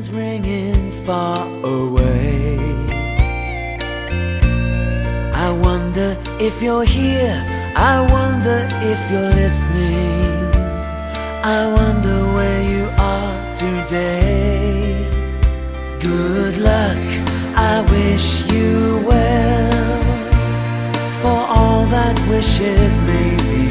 is ringing far away. I wonder if you're here, I wonder if you're listening, I wonder where you are today. Good luck, I wish you well, for all that wishes may be